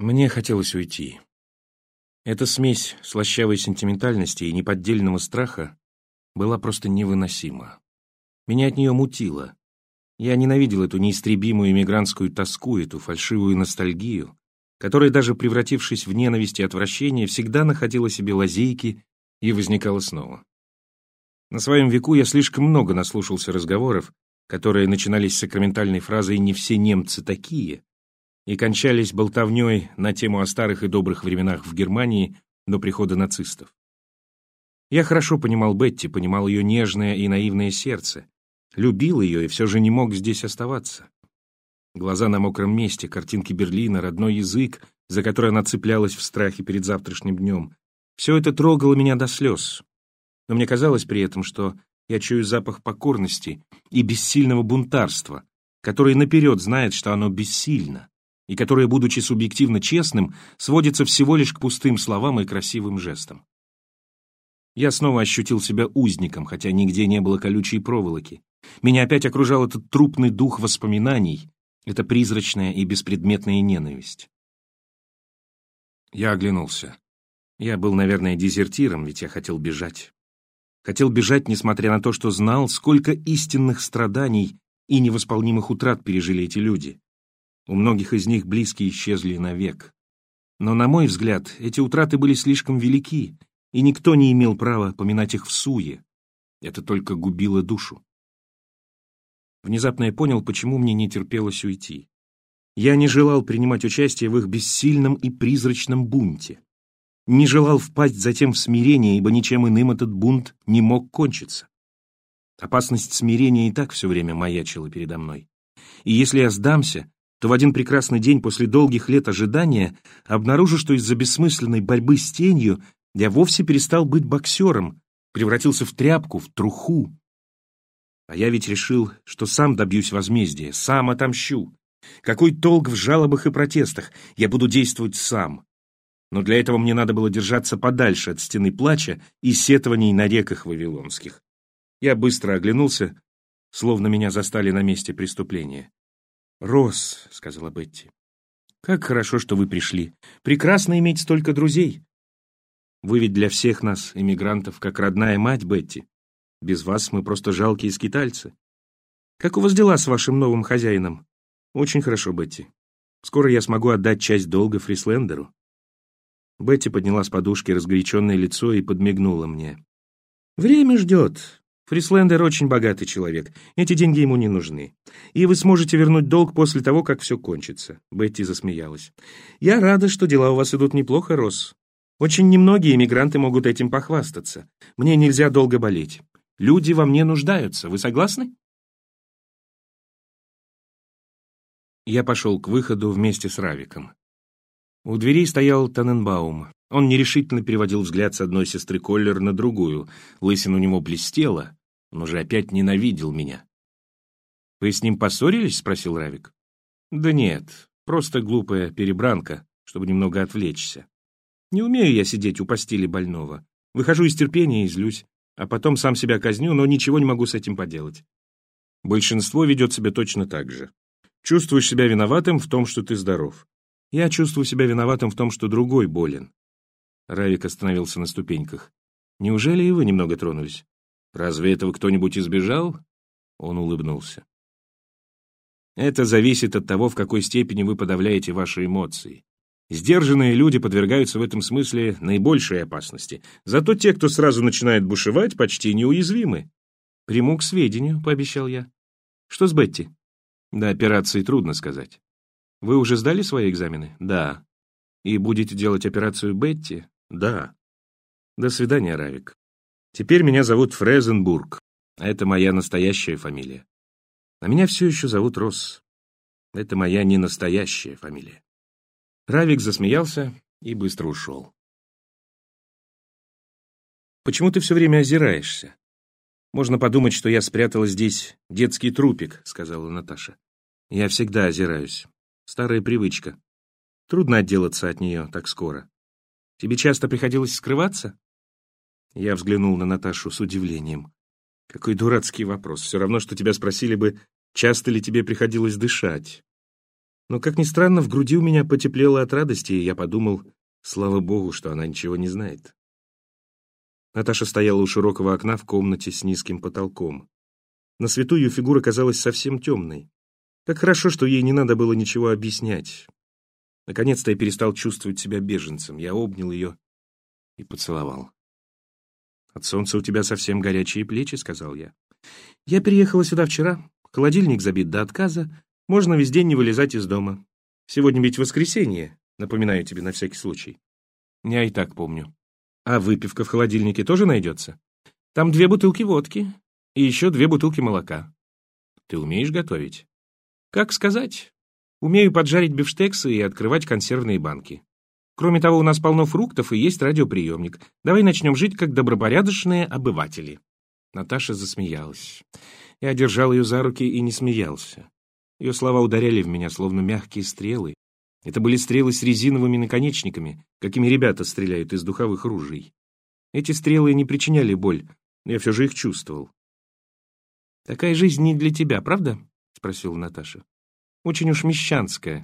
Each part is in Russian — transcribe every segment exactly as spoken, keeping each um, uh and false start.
Мне хотелось уйти. Эта смесь слащавой сентиментальности и неподдельного страха была просто невыносима. Меня от нее мутило. Я ненавидел эту неистребимую эмигрантскую тоску, эту фальшивую ностальгию, которая, даже превратившись в ненависть и отвращение, всегда находила себе лазейки и возникала снова. На своем веку я слишком много наслушался разговоров, которые начинались с сакраментальной фразой «не все немцы такие», и кончались болтовней на тему о старых и добрых временах в Германии до прихода нацистов. Я хорошо понимал Бетти, понимал ее нежное и наивное сердце, любил ее и все же не мог здесь оставаться. Глаза на мокром месте, картинки Берлина, родной язык, за который она цеплялась в страхе перед завтрашним днем. Все это трогало меня до слез. Но мне казалось при этом, что я чую запах покорности и бессильного бунтарства, который наперед знает, что оно бессильно, и которое, будучи субъективно честным, сводится всего лишь к пустым словам и красивым жестам. Я снова ощутил себя узником, хотя нигде не было колючей проволоки. Меня опять окружал этот трупный дух воспоминаний, эта призрачная и беспредметная ненависть. Я оглянулся. Я был, наверное, дезертиром, ведь я хотел бежать. Хотел бежать, несмотря на то, что знал, сколько истинных страданий и невосполнимых утрат пережили эти люди. У многих из них близкие исчезли навек. Но, на мой взгляд, эти утраты были слишком велики, и никто не имел права поминать их всуе. Это только губило душу. Внезапно я понял, почему мне не терпелось уйти. Я не желал принимать участие в их бессильном и призрачном бунте. Не желал впасть затем в смирение, ибо ничем иным этот бунт не мог кончиться. Опасность смирения и так все время маячила передо мной. И если я сдамся, то в один прекрасный день после долгих лет ожидания обнаружу, что из-за бессмысленной борьбы с тенью я вовсе перестал быть боксером, превратился в тряпку, в труху. А я ведь решил, что сам добьюсь возмездия, сам отомщу. Какой толк в жалобах и протестах? Я буду действовать сам. Но для этого мне надо было держаться подальше от стены плача и сетований на реках вавилонских. Я быстро оглянулся, словно меня застали на месте преступления. «Росс», — сказала Бетти, — «как хорошо, что вы пришли. Прекрасно иметь столько друзей. Вы ведь для всех нас, эмигрантов, как родная мать, Бетти. Без вас мы просто жалкие скитальцы. Как у вас дела с вашим новым хозяином?» «Очень хорошо, Бетти. Скоро я смогу отдать часть долга Фрислендеру». Бетти подняла с подушки разгоряченное лицо и подмигнула мне. «Время ждет. Фрислендер очень богатый человек. Эти деньги ему не нужны. И вы сможете вернуть долг после того, как все кончится». Бетти засмеялась. «Я рада, что дела у вас идут неплохо, Росс. Очень немногие эмигранты могут этим похвастаться. Мне нельзя долго болеть. Люди во мне нуждаются. Вы согласны?» Я пошел к выходу вместе с Равиком. У дверей стоял Таненбаум. Он нерешительно переводил взгляд с одной сестры Коллер на другую. Лысина у него блестела. Он уже опять ненавидел меня. «Вы с ним поссорились?» — спросил Равик. «Да нет, просто глупая перебранка, чтобы немного отвлечься. Не умею я сидеть у постели больного. Выхожу из терпения и злюсь, а потом сам себя казню, но ничего не могу с этим поделать. Большинство ведет себя точно так же. Чувствуешь себя виноватым в том, что ты здоров. Я чувствую себя виноватым в том, что другой болен». Равик остановился на ступеньках. «Неужели и вы немного тронулись? Разве этого кто-нибудь избежал?» Он улыбнулся. «Это зависит от того, в какой степени вы подавляете ваши эмоции. Сдержанные люди подвергаются в этом смысле наибольшей опасности. Зато те, кто сразу начинает бушевать, почти неуязвимы». «Приму к сведению», — пообещал я. «Что с Бетти?» «До операции трудно сказать». «Вы уже сдали свои экзамены?» «Да». «И будете делать операцию Бетти?» «Да». «До свидания, Равик. Теперь меня зовут Фрезенбург, а это моя настоящая фамилия. А меня все еще зовут Росс. Это моя ненастоящая фамилия». Равик засмеялся и быстро ушел. «Почему ты все время озираешься? Можно подумать, что я спрятала здесь детский трупик», — сказала Наташа. «Я всегда озираюсь. Старая привычка. Трудно отделаться от нее так скоро. Тебе часто приходилось скрываться?» Я взглянул на Наташу с удивлением. Какой дурацкий вопрос. Все равно, что тебя спросили бы, часто ли тебе приходилось дышать. Но, как ни странно, в груди у меня потеплело от радости, и я подумал, слава богу, что она ничего не знает. Наташа стояла у широкого окна в комнате с низким потолком. На свету ее фигура казалась совсем темной. Как хорошо, что ей не надо было ничего объяснять. Наконец-то я перестал чувствовать себя беженцем. Я обнял ее и поцеловал. «От солнца у тебя совсем горячие плечи», — сказал я. «Я переехала сюда вчера. Холодильник забит до отказа. Можно весь день не вылезать из дома. Сегодня ведь воскресенье, напоминаю тебе на всякий случай». «Я и так помню». «А выпивка в холодильнике тоже найдется? Там две бутылки водки и еще две бутылки молока. Ты умеешь готовить?» «Как сказать? Умею поджарить бифштексы и открывать консервные банки. Кроме того, у нас полно фруктов и есть радиоприемник. Давай начнем жить как добропорядочные обыватели». Наташа засмеялась. Я держал ее за руки и не смеялся. Ее слова ударяли в меня, словно мягкие стрелы. Это были стрелы с резиновыми наконечниками, какими ребята стреляют из духовых ружей. Эти стрелы не причиняли боль, но я все же их чувствовал. «Такая жизнь не для тебя, правда?» — спросила Наташа. «Очень уж мещанская».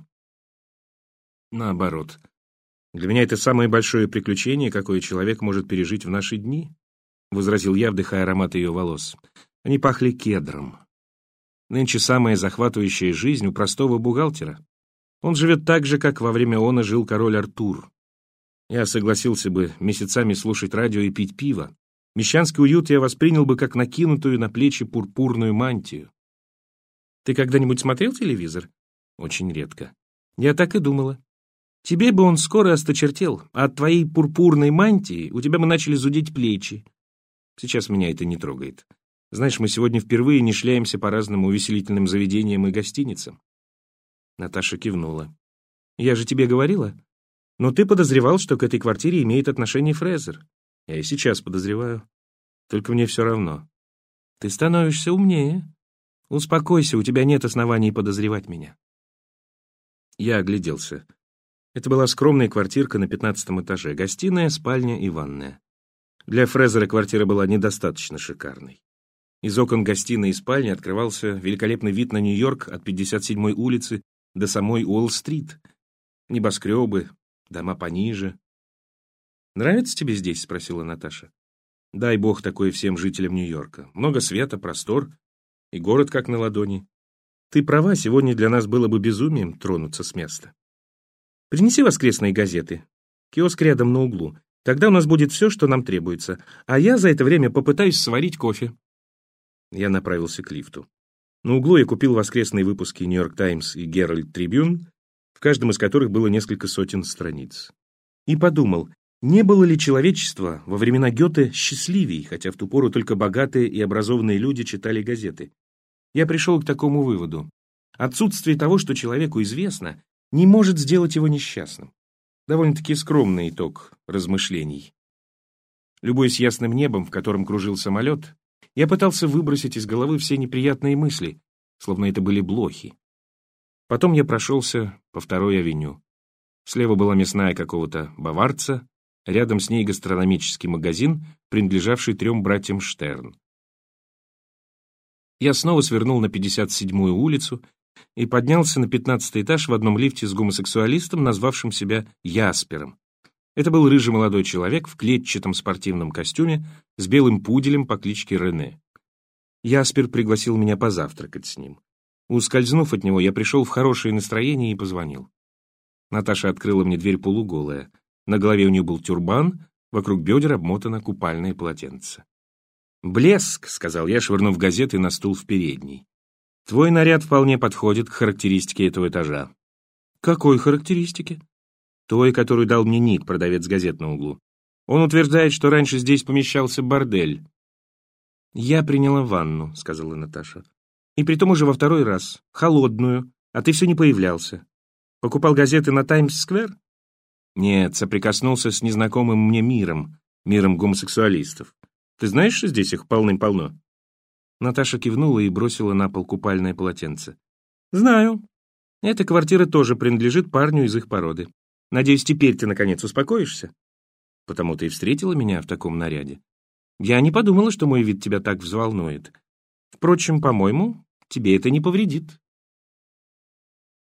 «Наоборот. Для меня это самое большое приключение, какое человек может пережить в наши дни», — возразил я, вдыхая аромат ее волос. Они пахли кедром. Нынче самая захватывающая жизнь у простого бухгалтера. Он живет так же, как во время она жил король Артур. Я согласился бы месяцами слушать радио и пить пиво. Мещанский уют я воспринял бы как накинутую на плечи пурпурную мантию. Ты когда-нибудь смотрел телевизор? Очень редко. Я так и думала. Тебе бы он скоро осточертел, а от твоей пурпурной мантии у тебя бы начали зудеть плечи. Сейчас меня это не трогает. Знаешь, мы сегодня впервые не шляемся по разным увеселительным заведениям и гостиницам. Наташа кивнула. Я же тебе говорила. Но ты подозревал, что к этой квартире имеет отношение Фрезер. Я и сейчас подозреваю. Только мне все равно. Ты становишься умнее. Успокойся, у тебя нет оснований подозревать меня. Я огляделся. Это была скромная квартирка на пятнадцатом этаже. Гостиная, спальня и ванная. Для Фрезера квартира была недостаточно шикарной. Из окон гостиной и спальни открывался великолепный вид на Нью-Йорк от пятьдесят седьмой улицы до самой Уолл-стрит. Небоскребы, дома пониже. «Нравится тебе здесь?» — спросила Наташа. «Дай бог такое всем жителям Нью-Йорка. Много света, простор и город как на ладони. Ты права, сегодня для нас было бы безумием тронуться с места. Принеси воскресные газеты. Киоск рядом на углу. Тогда у нас будет все, что нам требуется. А я за это время попытаюсь сварить кофе». Я направился к лифту. На углу я купил воскресные выпуски «Нью-Йорк Таймс» и «Геральд Трибюн», в каждом из которых было несколько сотен страниц. И подумал, не было ли человечество во времена Гёте счастливей, хотя в ту пору только богатые и образованные люди читали газеты. Я пришел к такому выводу. Отсутствие того, что человеку известно, не может сделать его несчастным. Довольно-таки скромный итог размышлений. Любуясь ясным небом, в котором кружил самолет, я пытался выбросить из головы все неприятные мысли, словно это были блохи. Потом я прошелся по второй авеню. Слева была мясная какого-то баварца, рядом с ней гастрономический магазин, принадлежавший трем братьям Штерн. Я снова свернул на пятьдесят седьмую улицу и поднялся на пятнадцатый этаж в одном лифте с гомосексуалистом, назвавшим себя Яспером. Это был рыжий молодой человек в клетчатом спортивном костюме с белым пуделем по кличке Рене. Яспер пригласил меня позавтракать с ним. Ускользнув от него, я пришел в хорошее настроение и позвонил. Наташа открыла мне дверь полуголая. На голове у нее был тюрбан, вокруг бедер обмотано купальное полотенце. «Блеск», — сказал я, швырнув газеты на стул в передней. «Твой наряд вполне подходит к характеристике этого этажа». «Какой характеристике?» «Той, которую дал мне Ник, продавец газет на углу. Он утверждает, что раньше здесь помещался бордель». «Я приняла ванну», — сказала Наташа. «И притом уже во второй раз. Холодную. А ты все не появлялся. Покупал газеты на Таймс-сквер?» «Нет, соприкоснулся с незнакомым мне миром, миром гомосексуалистов. Ты знаешь, что здесь их полным-полно?» Наташа кивнула и бросила на пол купальное полотенце. «Знаю. Эта квартира тоже принадлежит парню из их породы. Надеюсь, теперь ты, наконец, успокоишься? Потому ты и встретила меня в таком наряде. Я не подумала, что мой вид тебя так взволнует. Впрочем, по-моему, тебе это не повредит».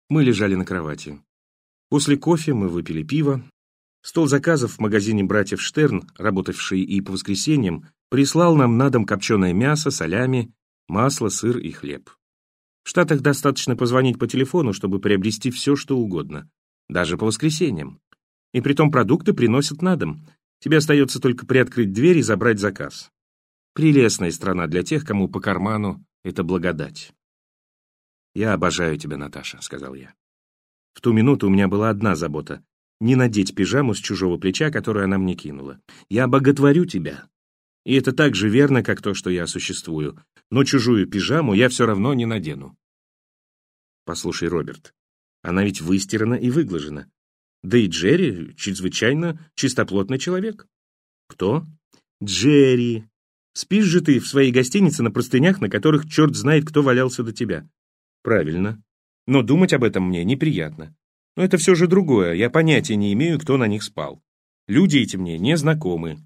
Мы лежали на кровати. После кофе мы выпили пиво. Стол заказов в магазине братьев Штерн, работавший и по воскресеньям, прислал нам на дом копченое мясо, солями, масло, сыр и хлеб. В Штатах достаточно позвонить по телефону, чтобы приобрести все, что угодно, даже по воскресеньям. И притом продукты приносят на дом. Тебе остается только приоткрыть дверь и забрать заказ. Прелестная страна для тех, кому по карману это благодать. «Я обожаю тебя, Наташа», — сказал я. В ту минуту у меня была одна забота — не надеть пижаму с чужого плеча, которую она мне кинула. «Я боготворю тебя». И это так же верно, как то, что я существую. Но чужую пижаму я все равно не надену. Послушай, Роберт, она ведь выстирана и выглажена. Да и Джерри чрезвычайно чистоплотный человек. Кто? Джерри. Спишь же ты в своей гостинице на простынях, на которых черт знает, кто валялся до тебя. Правильно. Но думать об этом мне неприятно. Но это все же другое. Я понятия не имею, кто на них спал. Люди эти мне не знакомы.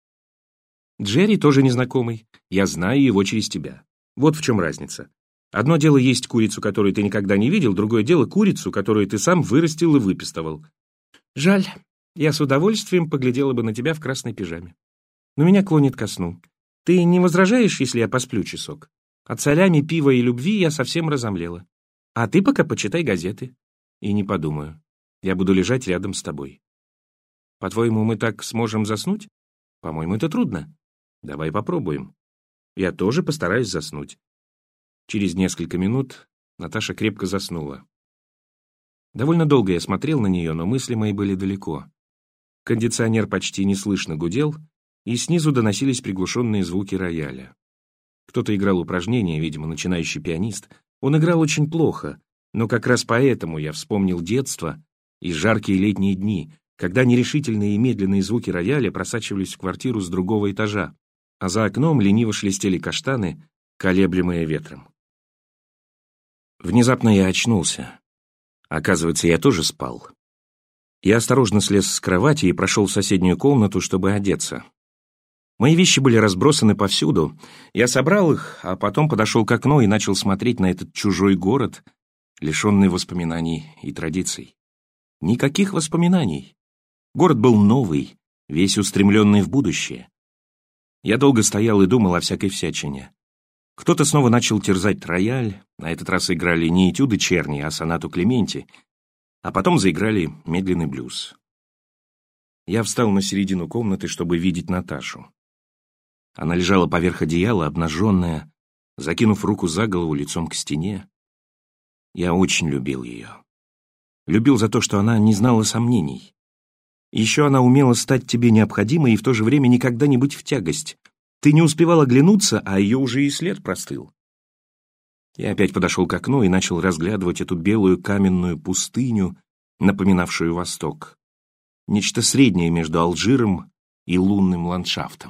Джерри тоже незнакомый. Я знаю его через тебя. Вот в чем разница. Одно дело есть курицу, которую ты никогда не видел, другое дело курицу, которую ты сам вырастил и выпистывал. Жаль, я с удовольствием поглядела бы на тебя в красной пижаме. Но меня клонит ко сну. Ты не возражаешь, если я посплю часок? От солями, пива и любви я совсем разомлела. А ты пока почитай газеты. И не подумаю. Я буду лежать рядом с тобой. По-твоему, мы так сможем заснуть? По-моему, это трудно. Давай попробуем. Я тоже постараюсь заснуть. Через несколько минут Наташа крепко заснула. Довольно долго я смотрел на нее, но мысли мои были далеко. Кондиционер почти неслышно гудел, и снизу доносились приглушенные звуки рояля. Кто-то играл упражнения, видимо, начинающий пианист. Он играл очень плохо, но как раз поэтому я вспомнил детство и жаркие летние дни, когда нерешительные и медленные звуки рояля просачивались в квартиру с другого этажа, а за окном лениво шелестели каштаны, колеблемые ветром. Внезапно я очнулся. Оказывается, я тоже спал. Я осторожно слез с кровати и прошел в соседнюю комнату, чтобы одеться. Мои вещи были разбросаны повсюду. Я собрал их, а потом подошел к окну и начал смотреть на этот чужой город, лишенный воспоминаний и традиций. Никаких воспоминаний. Город был новый, весь устремленный в будущее. Я долго стоял и думал о всякой всячине. Кто-то снова начал терзать рояль, на этот раз играли не этюды Черни, а сонату Клементи, а потом заиграли медленный блюз. Я встал на середину комнаты, чтобы видеть Наташу. Она лежала поверх одеяла, обнаженная, закинув руку за голову лицом к стене. Я очень любил ее. Любил за то, что она не знала сомнений. Еще она умела стать тебе необходимой и в то же время никогда не быть в тягость. Ты не успевал оглянуться, а ее уже и след простыл. Я опять подошел к окну и начал разглядывать эту белую каменную пустыню, напоминавшую Восток. Нечто среднее между Алжиром и лунным ландшафтом.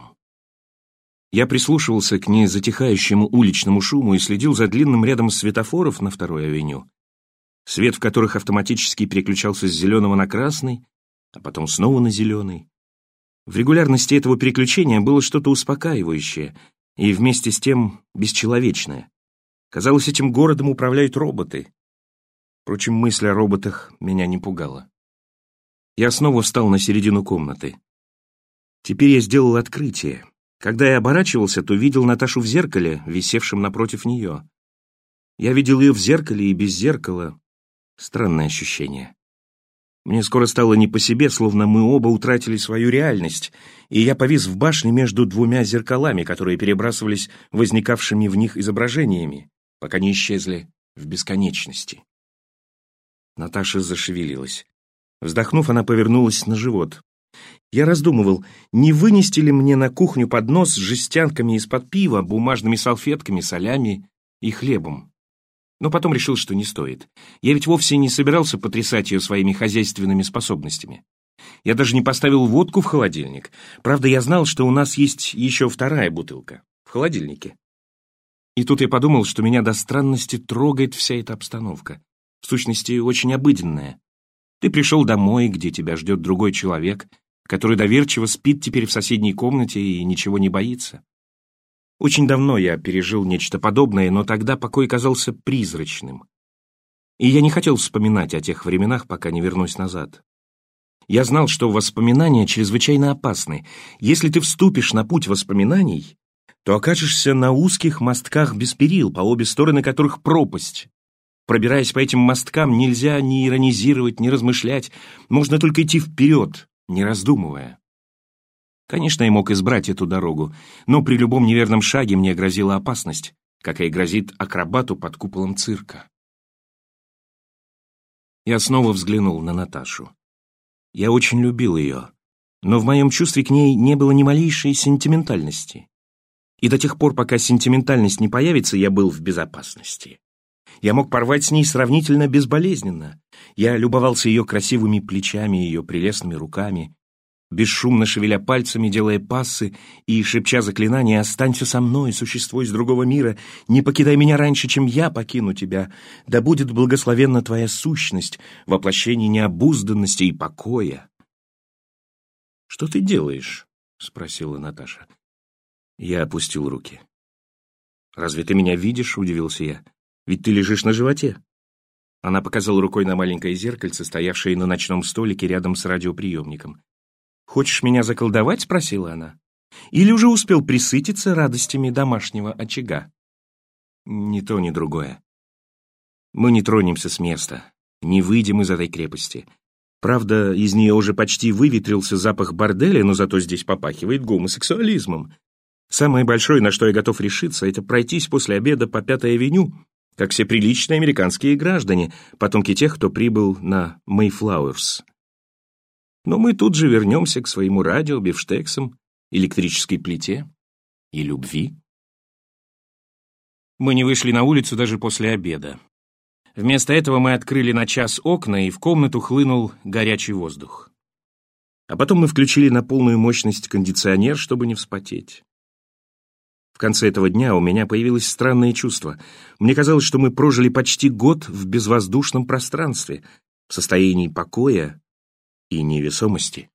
Я прислушивался к незатихающему уличному шуму и следил за длинным рядом светофоров на второй авеню, свет в которых автоматически переключался с зеленого на красный, а потом снова на зеленый. В регулярности этого переключения было что-то успокаивающее и вместе с тем бесчеловечное. Казалось, этим городом управляют роботы. Впрочем, мысль о роботах меня не пугала. Я снова встал на середину комнаты. Теперь я сделал открытие. Когда я оборачивался, то видел Наташу в зеркале, висевшем напротив нее. Я видел ее в зеркале и без зеркала. Странное ощущение. Мне скоро стало не по себе, словно мы оба утратили свою реальность, и я повис в башне между двумя зеркалами, которые перебрасывались возникавшими в них изображениями, пока не исчезли в бесконечности. Наташа зашевелилась. Вздохнув, она повернулась на живот. Я раздумывал, не вынести ли мне на кухню поднос с жестянками из-под пива, бумажными салфетками, солями и хлебом. Но потом решил, что не стоит. Я ведь вовсе не собирался потрясать ее своими хозяйственными способностями. Я даже не поставил водку в холодильник. Правда, я знал, что у нас есть еще вторая бутылка в холодильнике. И тут я подумал, что меня до странности трогает вся эта обстановка. В сущности, очень обыденная. Ты пришел домой, где тебя ждет другой человек, который доверчиво спит теперь в соседней комнате и ничего не боится. Очень давно я пережил нечто подобное, но тогда покой казался призрачным. И я не хотел вспоминать о тех временах, пока не вернусь назад. Я знал, что воспоминания чрезвычайно опасны. Если ты вступишь на путь воспоминаний, то окажешься на узких мостках без перил, по обе стороны которых пропасть. Пробираясь по этим мосткам, нельзя ни иронизировать, ни размышлять, можно только идти вперед, не раздумывая. Конечно, я мог избрать эту дорогу, но при любом неверном шаге мне грозила опасность, какая грозит акробату под куполом цирка. Я снова взглянул на Наташу. Я очень любил ее, но в моем чувстве к ней не было ни малейшей сентиментальности. И до тех пор, пока сентиментальность не появится, я был в безопасности. Я мог порвать с ней сравнительно безболезненно. Я любовался ее красивыми плечами, ее прелестными руками, бесшумно шевеля пальцами, делая пассы и шепча заклинания: «Останься со мной, существо из другого мира, не покидай меня раньше, чем я покину тебя, да будет благословенна твоя сущность, воплощение необузданности и покоя». «Что ты делаешь?» — спросила Наташа. Я опустил руки. «Разве ты меня видишь?» — удивился я. «Ведь ты лежишь на животе». Она показала рукой на маленькое зеркальце, стоявшее на ночном столике рядом с радиоприемником. «Хочешь меня заколдовать?» — спросила она. «Или уже успел присытиться радостями домашнего очага?» «Ни то, ни другое. Мы не тронемся с места, не выйдем из этой крепости. Правда, из нее уже почти выветрился запах борделя, но зато здесь попахивает гомосексуализмом. Самое большое, на что я готов решиться, это пройтись после обеда по Пятой авеню, как все приличные американские граждане, потомки тех, кто прибыл на Мэйфлауэрс. Но мы тут же вернемся к своему радио, бифштексам, электрической плите и любви». Мы не вышли на улицу даже после обеда. Вместо этого мы открыли на час окна, и в комнату хлынул горячий воздух. А потом мы включили на полную мощность кондиционер, чтобы не вспотеть. В конце этого дня у меня появилось странное чувство. Мне казалось, что мы прожили почти год в безвоздушном пространстве, в состоянии покоя и невесомости.